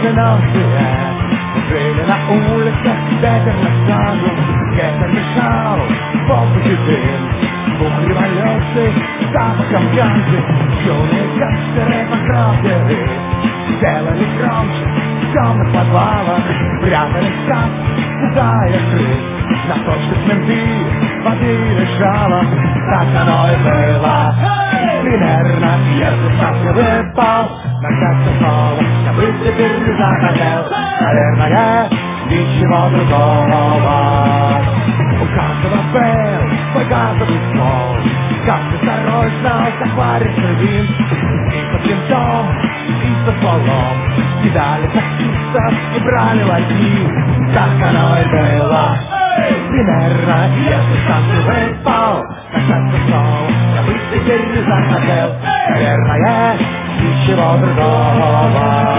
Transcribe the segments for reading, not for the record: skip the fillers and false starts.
одинокие жили на улицах, ветер на саду, ветер мешал, воздух и дым, звук революции, запахом ганзы, юные гангстеры похрапели, делали громче в темных подвалах, прятались там, пугая крыс, на точках менты водили жалоб, так оно и было. Примерно, если сам не выпал, начаться снова, я бы теперь не захотел, наверное, ничего другого. У каждого был свой газовый ствол, каждый второй знал, как варить вин, и под винтом, и со стволом кидали таксистов и брали лаки, так оно и было. Примерно, если сам не выпал, начаться снова, я бы теперь не захотел, наверное, ничего другого.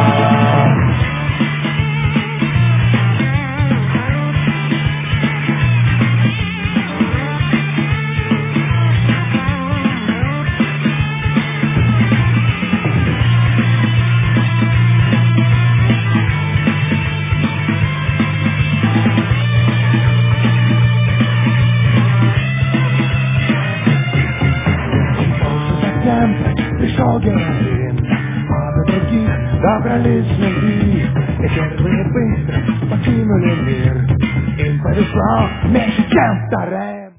Пришел героин, а до других добрались менты, и первые быстро покинули мир. Им повезло меньше, чем вторым.